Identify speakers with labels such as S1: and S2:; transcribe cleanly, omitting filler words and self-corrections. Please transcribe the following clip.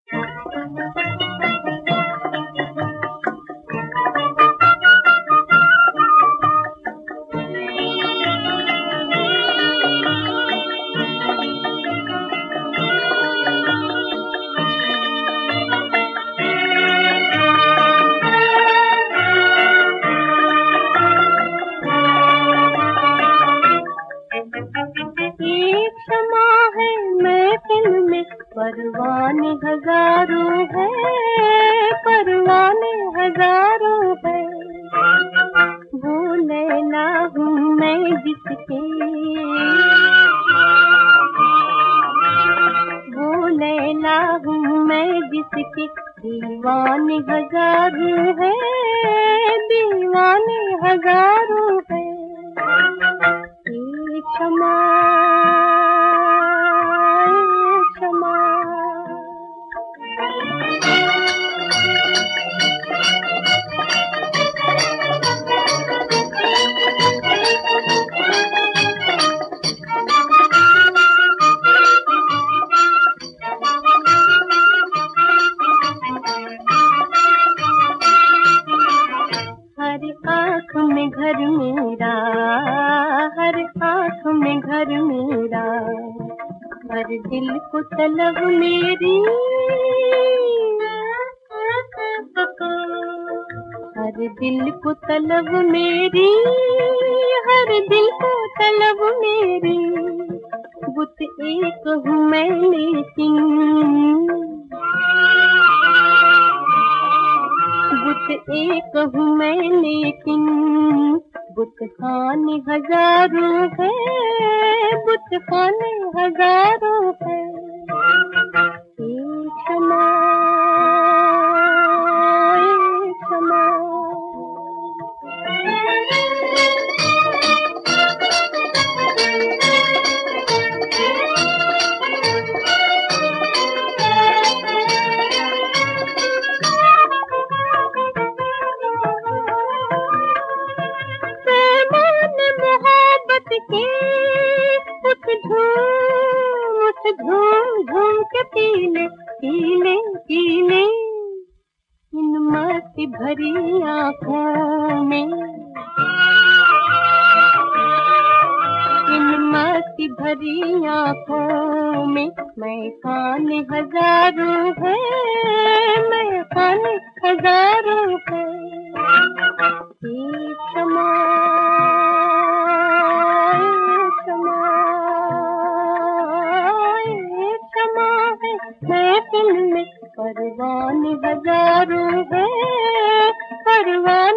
S1: परवाने हजारों है, परवाने हजारों है। वो लैला हूँ मैं जिसके, वो लैला हूँ मैं जिसके। दीवाने हजारों है, दीवाने हजारों है। एक क्षमा क्षमा। हर आँख में घर मेरा, हर आँख में घर मेरा, हर दिल को तलब मेरी, हर दिल को तलब मेरी, हर दिल को तलब मेरी। बुत एक हूँ मैं लेकिन, बुत एक हूँ मैं लेकिन, बुत खाने हजारों है, बुत खाने हजारों है। एक क्षमा क्षमा। झूम झूम के पीले पीले पीले, इन मस्ती भरी आँखों में, इन मस्ती भरी आँखों में। मैं खाने हजारों है, मैं खाने हजारों है। एक क्षमा महफिल में परवाने हजारों है, परवाने